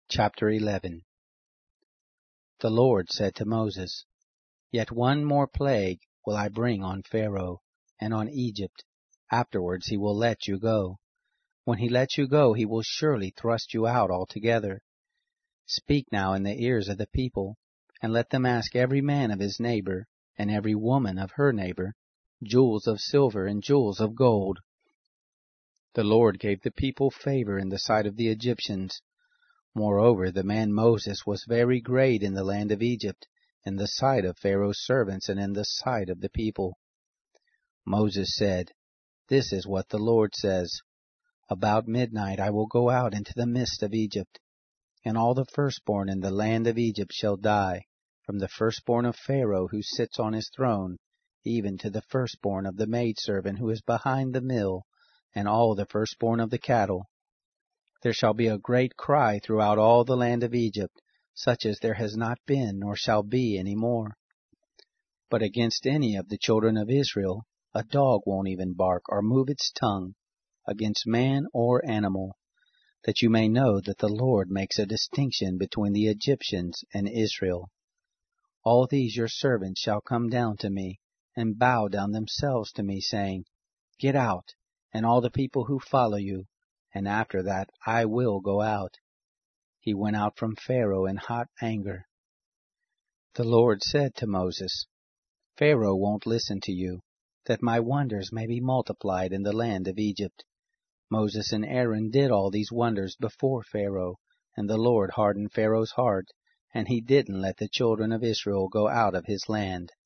Chapter 11. The Lord said to Moses, Yet one more plague will I bring on Pharaoh and on Egypt. Afterwards he will let you go. When he lets you go, he will surely thrust you out altogether. Speak now in the ears of the people, and let them ask every man of his neighbor, and every woman of her neighbor, jewels of silver and jewels of gold. The Lord gave the people favor in the sight of the Egyptians. Moreover, the man Moses was very great in the land of Egypt, in the sight of Pharaoh's servants and in the sight of the people. Moses said, This is what the Lord says, About midnight I will go out into the midst of Egypt, and all the firstborn in the land of Egypt shall die, from the firstborn of Pharaoh who sits on his throne, even to the firstborn of the maidservant who is behind the mill, and all the firstborn of the cattle. There shall be a great cry throughout all the land of Egypt, such as there has not been nor shall be any more. But against any of the children of Israel, a dog won't even bark or move its tongue, against man or animal, that you may know that the Lord makes a distinction between the Egyptians and Israel. All these your servants shall come down to me, and bow down themselves to me, saying, Get out, and all the people who follow you, and after that I will go out. He went out from Pharaoh in hot anger. The Lord said to Moses, Pharaoh won't listen to you, that my wonders may be multiplied in the land of Egypt. Moses and Aaron did all these wonders before Pharaoh, and the Lord hardened Pharaoh's heart, and he didn't let the children of Israel go out of his land.